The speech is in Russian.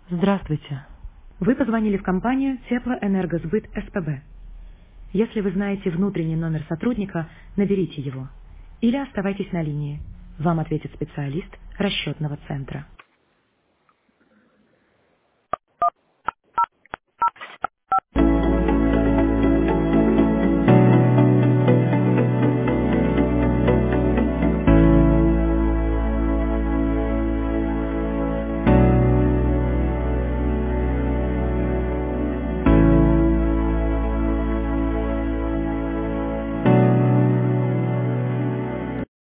Здравствуйте. Вы позвонили в компанию Теплоэнергосбыт СПБ. Если вы знаете внутренний номер сотрудника, наберите его. Или оставайтесь на линии. Вам ответит специалист расчетного центра.